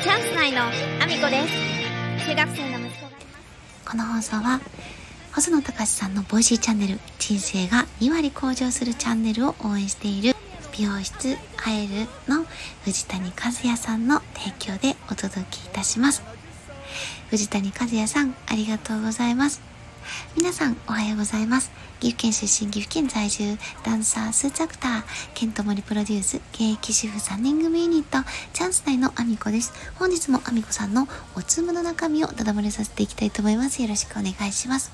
チャンス内のアミコです。中学生の息子がいます。 この放送は細野隆さんのボイシーチャンネル、人生が2割向上するチャンネルを応援している美容室アエルの藤谷和也さんの提供でお届けいたします。藤谷和也さん、ありがとうございます。皆さんおはようございます。岐阜県出身、岐阜県在住、ダンサー、スーツアクター、ケントモリプロデュース、現役主婦3人組ユニット、チャンス内のアミコです。本日もアミコさんのおつむの中身をただ漏れさせていきたいと思います。よろしくお願いします。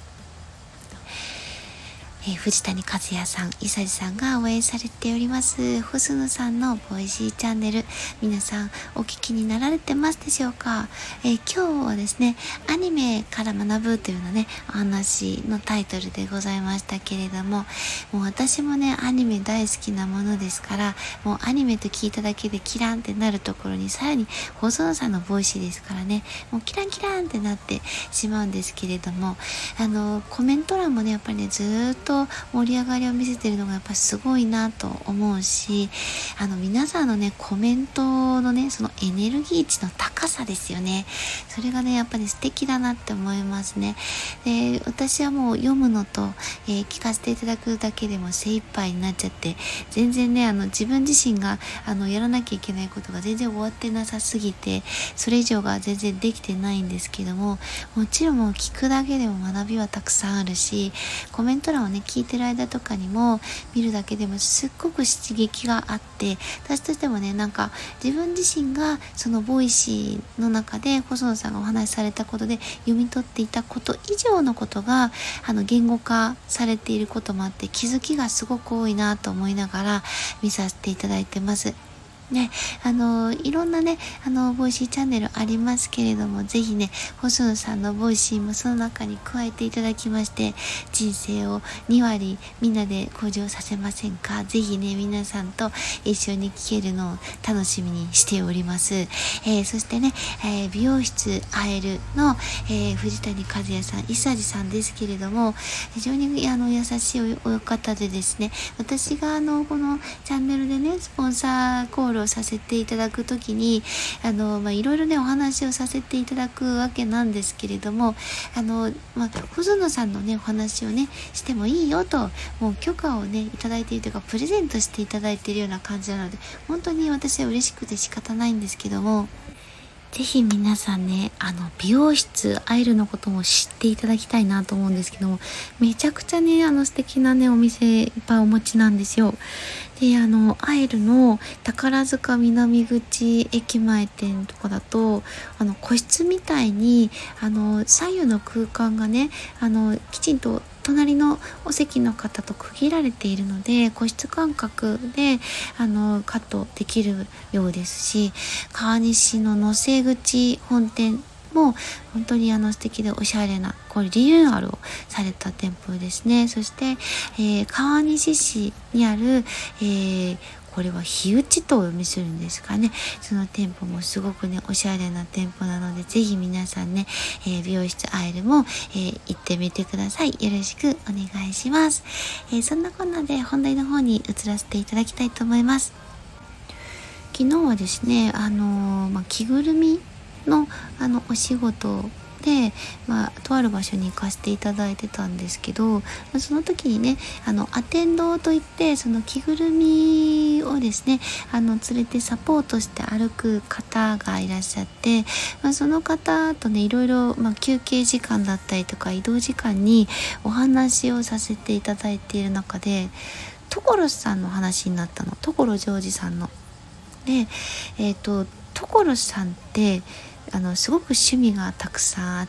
藤谷和也さん、伊佐治さんが応援されております細野さんのボイシーチャンネル、皆さんお聞きになられてますでしょうか。今日はですね、アニメから学ぶというようなね、お話のタイトルでございましたけれども、もう私もね、アニメ大好きなものですから、もうアニメと聞いただけでキランってなるところに、さらに細野さんのボイシーですからね、もうキランキランってなってしまうんですけれども、コメント欄もね、やっぱりね、ずーっと盛り上がりを見せてるのがやっぱすごいなと思うし、皆さんのねコメントのねそのエネルギー値の高さですよね。それがねやっぱり素敵だなって思いますね。で、私はもう読むのと、聞かせていただくだけでも精一杯になっちゃって、全然ね自分自身がやらなきゃいけないことが全然終わってなさすぎて、それ以上が全然できてないんですけども、もちろんもう聞くだけでも学びはたくさんあるし、コメント欄をね聞いてる間とかにも見るだけでもすっごく刺激があって、私としてもねなんか自分自身がそのボイシーの中で細野さんがお話しされたことで読み取っていたこと以上のことが言語化されていることもあって、気づきがすごく多いなと思いながら見させていただいてます。ね、いろんなね、ボイシーチャンネルありますけれども、ぜひね、細野さんのボイシーもその中に加えていただきまして、人生を2割みんなで向上させませんか。ぜひね、皆さんと一緒に聞けるのを楽しみにしております。そしてね、美容室アエルの、藤谷和也さん、伊佐治さんですけれども、非常に優しいお方でですね、私がこのチャンネルでね、スポンサーコールをさせていただくときにいろいろねお話をさせていただくわけなんですけれども、細野さんのねお話をねしてもいいよと、もう許可をねいただいているというか、プレゼントしていただいているような感じなので、本当に私は嬉しくて仕方ないんですけども、ぜひ皆さんね、美容室アイルのことも知っていただきたいなと思うんですけども、めちゃくちゃね、素敵なね、お店いっぱいお持ちなんですよ。で、アイルの宝塚南口駅前店とかだと、個室みたいに、左右の空間がね、きちんと隣のお席の方と区切られているので、個室感覚でカットできるようですし、川西の野瀬口本店も本当に素敵でおしゃれな、これリニューアルをされた店舗ですね。そして、川西市にある、これは日打とお読みするんですかね。その店舗もすごくねおしゃれな店舗なので、ぜひ皆さんね、美容室アイルも、行ってみてください。よろしくお願いします。そんなこんなで本題の方に移らせていただきたいと思います。昨日はですね、着ぐるみのお仕事で、とある場所に行かせていただいてたんですけど、その時にねアテンドといって、その着ぐるみをですね連れてサポートして歩く方がいらっしゃって、その方とねいろいろ、休憩時間だったりとか移動時間にお話をさせていただいている中で、所さんの話になったの。所ジョージさんので、所さんってすごく趣味がたくさんあって、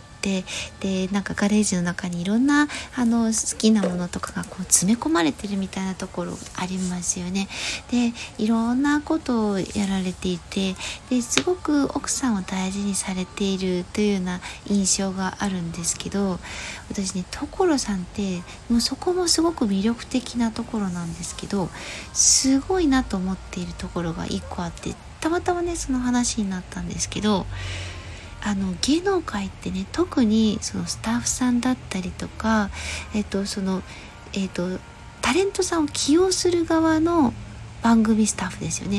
でなんかガレージの中にいろんな好きなものとかがこう詰め込まれてるみたいなところありますよね。でいろんなことをやられていて、ですごく奥さんを大事にされているというような印象があるんですけど、私ね所さんってもうそこもすごく魅力的なところなんですけど、すごいなと思っているところが一個あって、たまたまねその話になったんですけど、芸能界ってね、特にそのスタッフさんだったりとか、タレントさんを起用する側の番組スタッフですよね。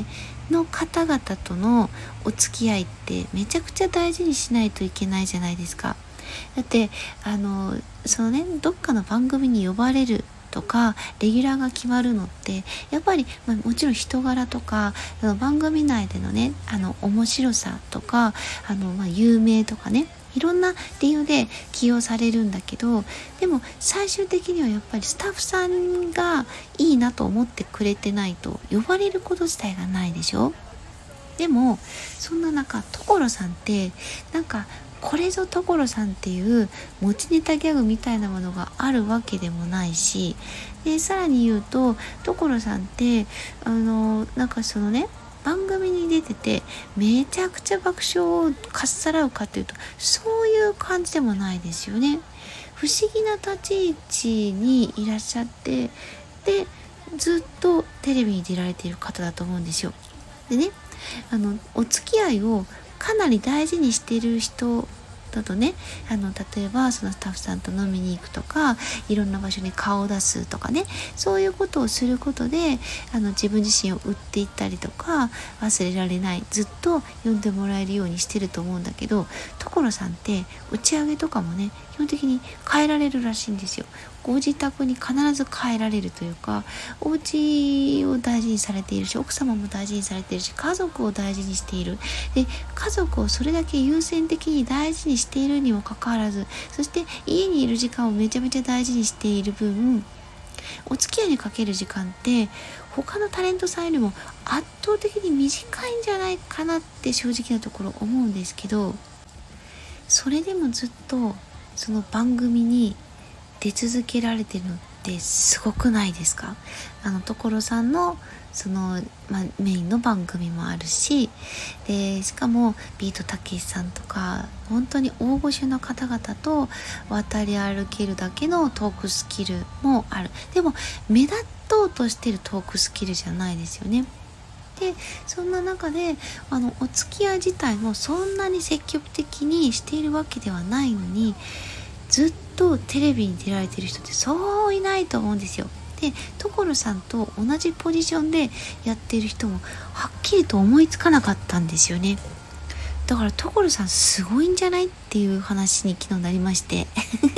の方々とのお付き合いってめちゃくちゃ大事にしないといけないじゃないですか。だってそのね、どっかの番組に呼ばれるとかレギュラーが決まるのってやっぱり、もちろん人柄とか番組内でのね面白さとか有名とかね、いろんな理由で起用されるんだけど、でも最終的にはやっぱりスタッフさんがいいなと思ってくれてないと呼ばれること自体がないでしょ。でもそんな中所さんってなんかこれぞ所さんっていう持ちネタギャグみたいなものがあるわけでもないし、でさらに言うと所さんってなんかそのね、番組に出ててめちゃくちゃ爆笑をかっさらうかというとそういう感じでもないですよね。不思議な立ち位置にいらっしゃって、でずっとテレビに出られている方だと思うんですよ。でね、お付き合いをかなり大事にしている人だとね、例えばそのスタッフさんと飲みに行くとか、いろんな場所に顔を出すとかね、そういうことをすることで自分自身を売っていったりとか、忘れられない、ずっと呼んでもらえるようにしてると思うんだけど、所さんって打ち上げとかもね、基本的に変えられるらしいんですよ。ご自宅に必ず帰られるというか、お家を大事にされているし、奥様も大事にされているし、家族を大事にしている。で、家族をそれだけ優先的に大事にしているにもかかわらず、そして家にいる時間をめちゃめちゃ大事にしている分、お付き合いにかける時間って他のタレントさんよりも圧倒的に短いんじゃないかなって正直なところ思うんですけど、それでもずっとその番組に出続けられてるのってすごくないですか？所さんのその、メインの番組もあるし、でしかもビートたけしさんとか本当に大御所の方々と渡り歩けるだけのトークスキルもある。でも目立とうとしてるトークスキルじゃないですよね。でそんな中でお付き合い自体もそんなに積極的にしているわけではないのに、ずっとテレビに出られてる人ってそういないと思うんですよ。で所さんと同じポジションでやっている人もはっきりと思いつかなかったんですよね。だから所さんすごいんじゃないっていう話に昨日なりまして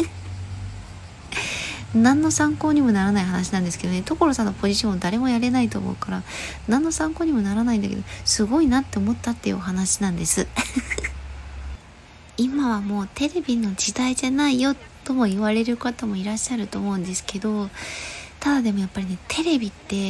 何の参考にもならない話なんですけどね、所さんのポジションを誰もやれないと思うから何の参考にもならないんだけど、すごいなって思ったっていうお話なんです今はもうテレビの時代じゃないよとも言われる方もいらっしゃると思うんですけど、ただでもやっぱりね、テレビって、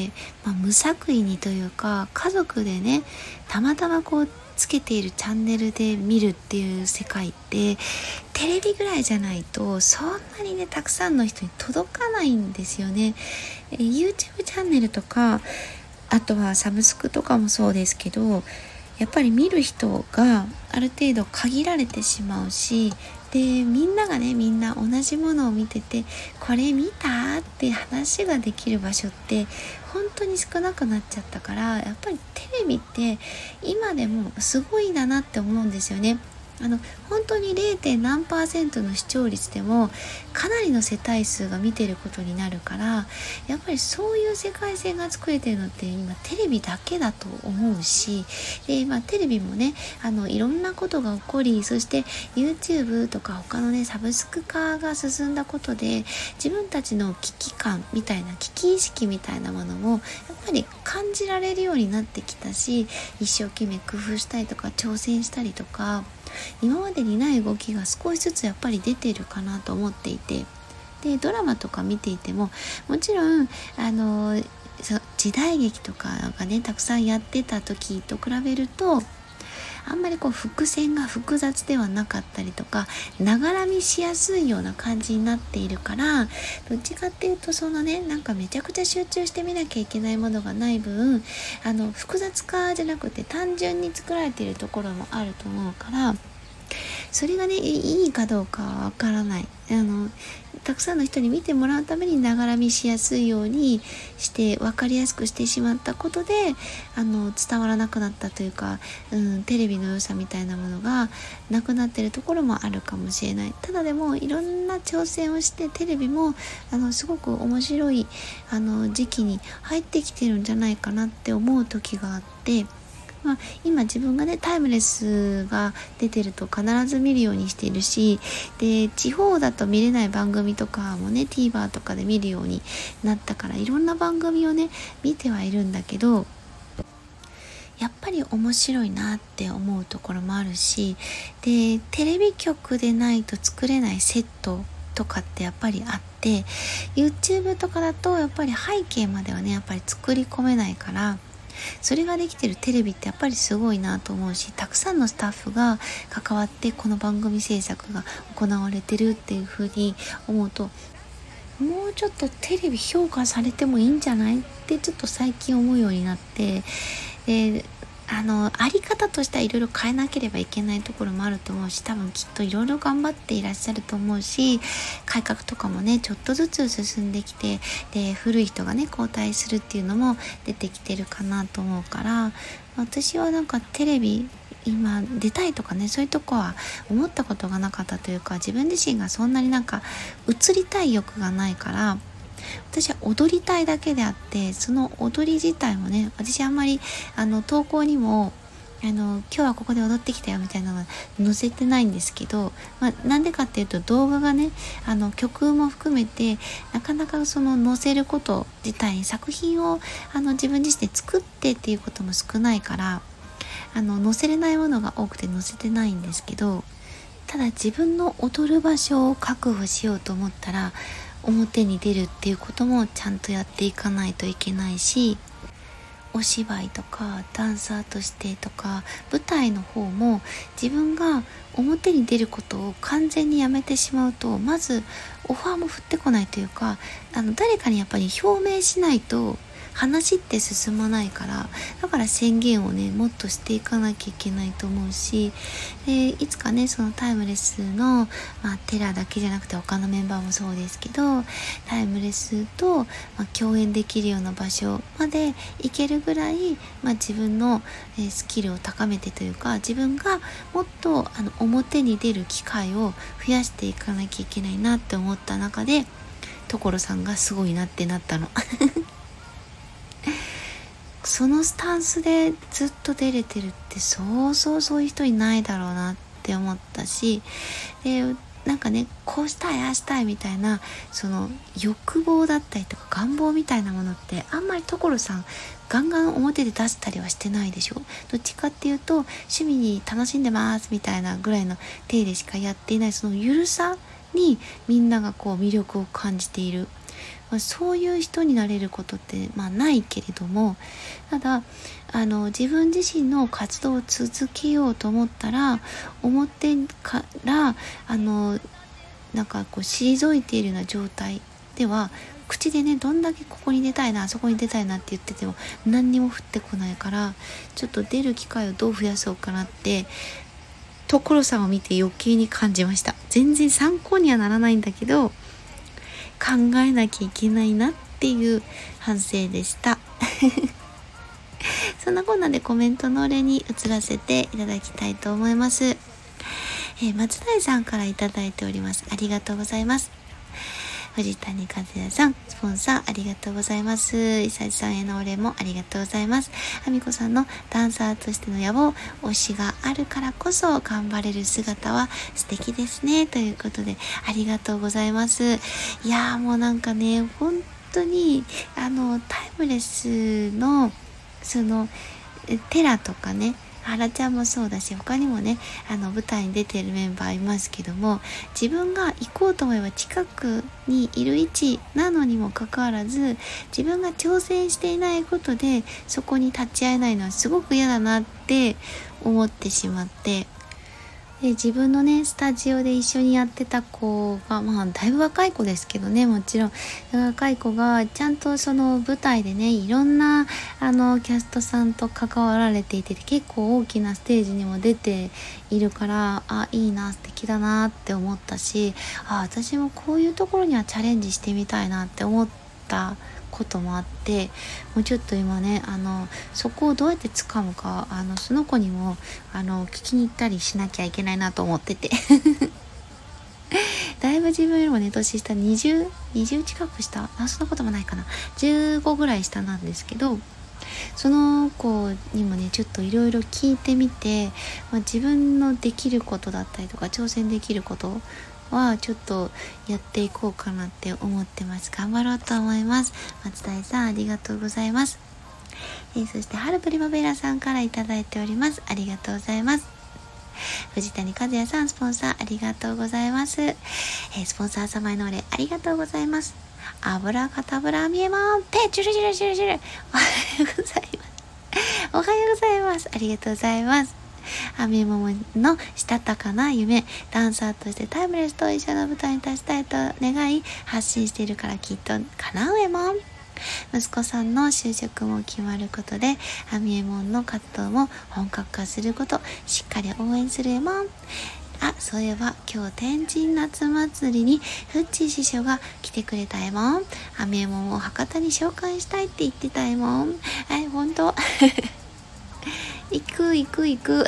無作為にというか、家族でねたまたまこうつけているチャンネルで見るっていう世界ってテレビぐらいじゃないとそんなにねたくさんの人に届かないんですよね。YouTube チャンネルとか、あとはサブスクとかもそうですけど、やっぱり見る人がある程度限られてしまうし、でみんながねみんな同じものを見てて、これ見たって話ができる場所って本当に少なくなっちゃったから、やっぱりテレビって今でもすごいんだなって思うんですよね。本当に 0. 何%の視聴率でもかなりの世帯数が見てることになるから、やっぱりそういう世界線が作れてるのって今テレビだけだと思うし、で、テレビもねいろんなことが起こり、そして YouTube とか他のねサブスク化が進んだことで自分たちの危機感みたいな、危機意識みたいなものもやっぱり感じられるようになってきたし、一生懸命工夫したりとか挑戦したりとか、今までにない動きが少しずつやっぱり出てるかなと思っていて、でドラマとか見ていてももちろん時代劇とかがねたくさんやってた時と比べるとあんまりこう伏線が複雑ではなかったりとか、ながら見しやすいような感じになっているから、どっちかっていうとそのねなんかめちゃくちゃ集中して見なきゃいけないものがない分、複雑化じゃなくて単純に作られているところもあると思うから、それがねいいかどうかはわからない。たくさんの人に見てもらうためにながら見しやすいようにして分かりやすくしてしまったことで伝わらなくなったというか、テレビの良さみたいなものがなくなってるところもあるかもしれない。ただでもいろんな挑戦をしてテレビもすごく面白い時期に入ってきてるんじゃないかなって思う時があって、 今自分がねタイムレスが出てると必ず見るようにしているし、で地方だと見れない番組とかもね TVer とかで見るようになったから、いろんな番組をね見てはいるんだけど、やっぱり面白いなって思うところもあるし、でテレビ局でないと作れないセットとかってやっぱりあって、 YouTube とかだとやっぱり背景まではねやっぱり作り込めないから、それができてるテレビってやっぱりすごいなと思うし、たくさんのスタッフが関わってこの番組制作が行われてるっていう風に思うと、もうちょっとテレビ評価されてもいいんじゃないってちょっと最近思うようになって、であり方としてはいろいろ変えなければいけないところもあると思うし、多分きっといろいろ頑張っていらっしゃると思うし、改革とかもねちょっとずつ進んできて、で古い人がね交代するっていうのも出てきてるかなと思うから、私はなんかテレビ今出たいとかねそういうとこは思ったことがなかったというか、自分自身がそんなになんか映りたい欲がないから、私は踊りたいだけであって、その踊り自体もね、私あんまり投稿にも今日はここで踊ってきたよみたいなのは載せてないんですけど、なんでかっていうと動画がね曲も含めてなかなかその載せること自体、作品を自分自身で作ってっていうことも少ないから載せれないものが多くて載せてないんですけど、ただ自分の踊る場所を確保しようと思ったら表に出るっていうこともちゃんとやっていかないといけないし、お芝居とかダンサーとしてとか舞台の方も自分が表に出ることを完全にやめてしまうと、まずオファーも降ってこないというか、誰かにやっぱり表明しないと話って進まないから、だから宣言をねもっとしていかなきゃいけないと思うし、でいつかねそのタイムレスの、テラだけじゃなくて他のメンバーもそうですけど、タイムレスと、共演できるような場所まで行けるぐらい、自分の、スキルを高めてというか、自分がもっと表に出る機会を増やしていかなきゃいけないなって思った中で、所さんがすごいなってなったのそのスタンスでずっと出れてるってそういう人いないだろうなって思ったし、でなんかねこうしたいああしたいみたいなその欲望だったりとか願望みたいなものってあんまり所さんガンガン表で出したりはしてないでしょ。どっちかっていうと趣味に楽しんでますみたいなぐらいの体でしかやっていない、そのゆるさにみんながこう魅力を感じている。そういう人になれることってないけれども、ただ自分自身の活動を続けようと思ったら表からなんかこう退いているような状態では、口でねどんだけここに出たいなあそこに出たいなって言ってても何にも降ってこないから、ちょっと出る機会をどう増やそうかなって所さんを見て余計に感じました。全然参考にはならないんだけど考えなきゃいけないなっていう反省でしたそんなこんなでコメントのお礼に移らせていただきたいと思います。松代さんからいただいております。ありがとうございます。藤谷和也さん、スポンサーありがとうございます。伊佐さんへのお礼もありがとうございます。あみこさんのダンサーとしての野望、推しがあるからこそ頑張れる姿は素敵ですね。ということで、ありがとうございます。いやーもうなんかね、本当に、タイムレスの、テラとかね、原ちゃんもそうだし他にもね舞台に出てるメンバーいますけども、自分が行こうと思えば近くにいる位置なのにもかかわらず自分が挑戦していないことでそこに立ち会えないのはすごく嫌だなって思ってしまって、で自分のねスタジオで一緒にやってた子がだいぶ若い子ですけどね、もちろん若い子がちゃんとその舞台でねいろんなキャストさんと関わられていて結構大きなステージにも出ているから、いいな素敵だなって思ったし、私もこういうところにはチャレンジしてみたいなって思ったこともあって、もうちょっと今ねそこをどうやって掴むかその子にも聞きに行ったりしなきゃいけないなと思っててだいぶ自分よりもね年下20近く下そんなこともないかな15ぐらい下なんですけど、 その子にもねちょっといろいろ聞いてみて、自分のできることだったりとか挑戦できることはちょっとやっていこうかなって思ってます。頑張ろうと思います。松田さんありがとうございます。そして春プリマベラさんからいただいております。ありがとうございます。藤谷和也さんスポンサーありがとうございます。スポンサー様へのお礼ありがとうございます。油かたぶらみえまんぺチュルチュルチュルチュルおはようございます。おはようございます。ありがとうございます。あみえもものしたたかな夢、ダンサーとしてタイムレスと一緒の舞台に立ちたいと願い発信しているからきっと叶うえもん。息子さんの就職も決まることであみえもんの活動も本格化すること、しっかり応援するえもん。そういえば今日天神夏祭りにフッチー師匠が来てくれたえもん。あみえもんを博多に紹介したいって言ってたえもん。本当行く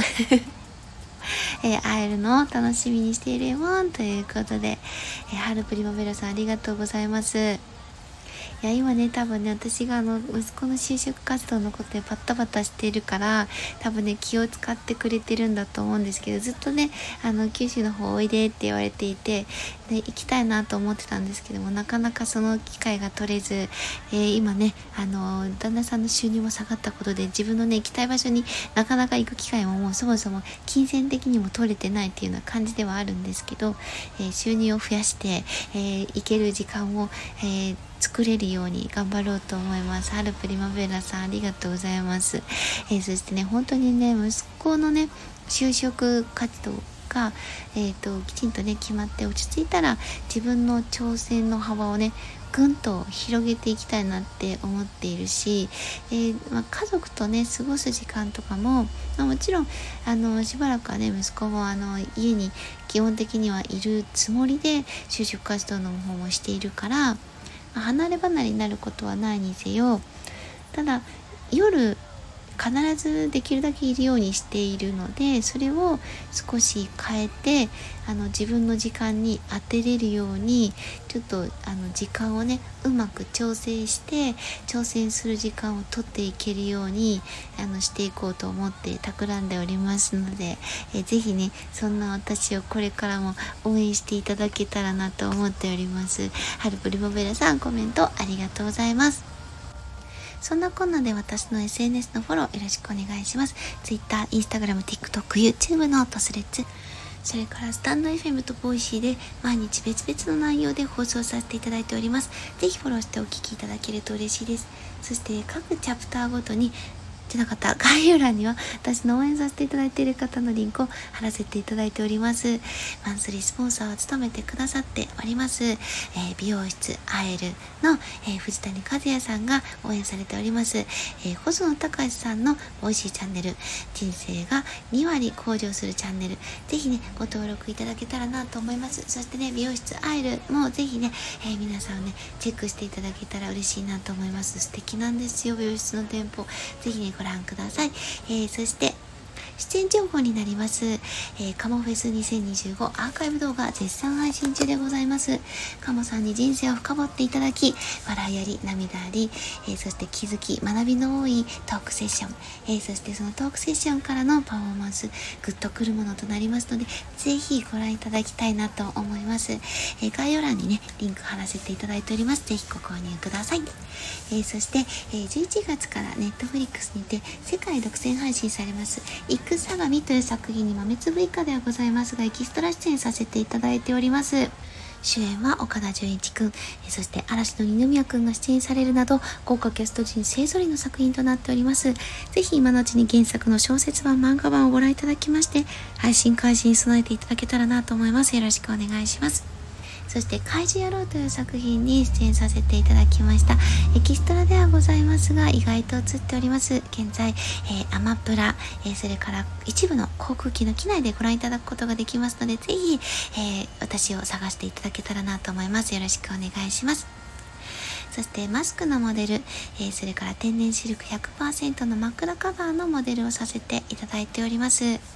会えるのを楽しみにしているえもんということで、春プリマベラさんありがとうございます。いや今ね多分ね私が息子の就職活動のことでバタバタしているから多分ね気を使ってくれてるんだと思うんですけど、ずっとね九州の方おいでって言われていて、で行きたいなと思ってたんですけどもなかなかその機会が取れず、今ね旦那さんの収入も下がったことで自分のね行きたい場所になかなか行く機会ももうそもそも金銭的にも取れてないっていうような感じではあるんですけど、収入を増やして、行ける時間を、作れるように頑張ろうと思います。春プリマベラさんありがとうございます。そしてね本当にね息子のね就職活動が、きちんとね決まって落ち着いたら自分の挑戦の幅をねぐんと広げていきたいなって思っているし、家族とね過ごす時間とかも、もちろんしばらくはね息子も家に基本的にはいるつもりで就職活動の方もしているから離れ離れになることはないにせよ、ただ夜必ずできるだけいるようにしているので、それを少し変えて自分の時間に当てれるようにちょっと時間をねうまく調整して挑戦する時間を取っていけるようにしていこうと思って企んでおりますので、ぜひねそんな私をこれからも応援していただけたらなと思っております。ハルプリモベラさんコメントありがとうございます。そんなこんなで私の SNS のフォローよろしくお願いします。Twitter、Instagram、TikTok、YouTube のトスレッツ、それからスタンド FM とボイシーで毎日別々の内容で放送させていただいております。ぜひフォローしてお聞きいただけると嬉しいです。そして各チャプターごとに概要欄には私の応援させていただいている方のリンクを貼らせていただいております。マンスリースポンサーを務めてくださっております、美容室アエルの、藤谷和也さんが応援されております、細野隆さんのボイシーチャンネル、人生が2割向上するチャンネル、ぜひねご登録いただけたらなと思います。そしてね美容室アエルもぜひね、皆さんねチェックしていただけたら嬉しいなと思います。素敵なんですよ美容室の店舗、ぜひねご覧ください。そして出演情報になります、カモフェス2025アーカイブ動画絶賛配信中でございます。カモさんに人生を深掘っていただき、笑いあり涙あり、そして気づき学びの多いトークセッション、そしてそのトークセッションからのパフォーマンスグッとくるものとなりますので、ぜひご覧いただきたいなと思います。概要欄にねリンク貼らせていただいております。ぜひご購入ください。そして、11月からネットフリックスにて世界独占配信されます育相模という作品に豆粒以下ではございますがエキストラ出演させていただいております。主演は岡田准一くん、そして嵐の二宮くんが出演されるなど豪華キャスト陣勢ぞろいの作品となっております。ぜひ今のうちに原作の小説版漫画版をご覧いただきまして配信開始に備えていただけたらなと思います。よろしくお願いします。そして怪獣野郎という作品に出演させていただきました。エキストラではございますが意外と映っております。現在、アマプラ、それから一部の航空機の機内でご覧いただくことができますので、ぜひ、私を探していただけたらなと思います。よろしくお願いします。そしてマスクのモデル、それから天然シルク 100% の枕カバーのモデルをさせていただいております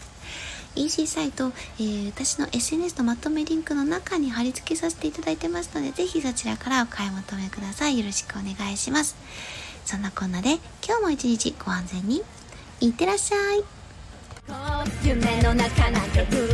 。EC サイト、私の SNS のまとめリンクの中に貼り付けさせていただいてますので、ぜひそちらからお買い求めください。よろしくお願いします。 そんなこんなで今日も一日ご安全にいってらっしゃい。 夢の中なんて